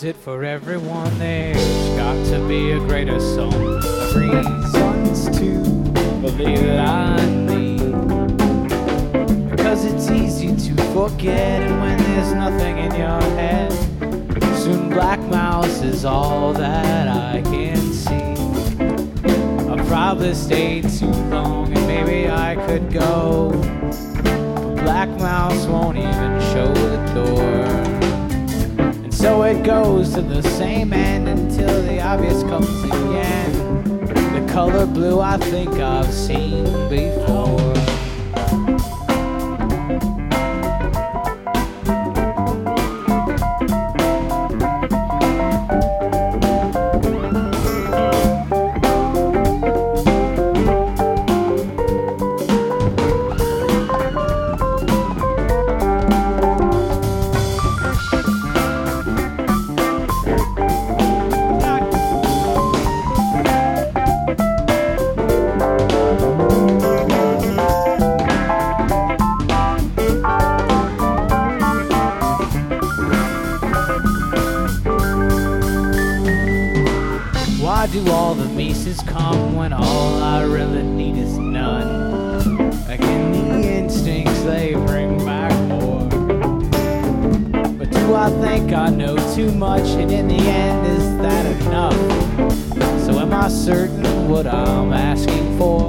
it for everyone. There's got to be a greater song, reasons to believe that I need. Because it's easy to forget, and when there's nothing in your head, soon Black Mouse is all that I can see. I probably stayed too long, and maybe I could go. Black Mouse won't even show the door. And so it goes to the same end until the obvious comes again. The color blue I think I've seen before. Why do all the Mises come when all I really need is none? Like in the instincts they bring back more. But do I think I know too much, and in the end is that enough? So am I certain what I'm asking for?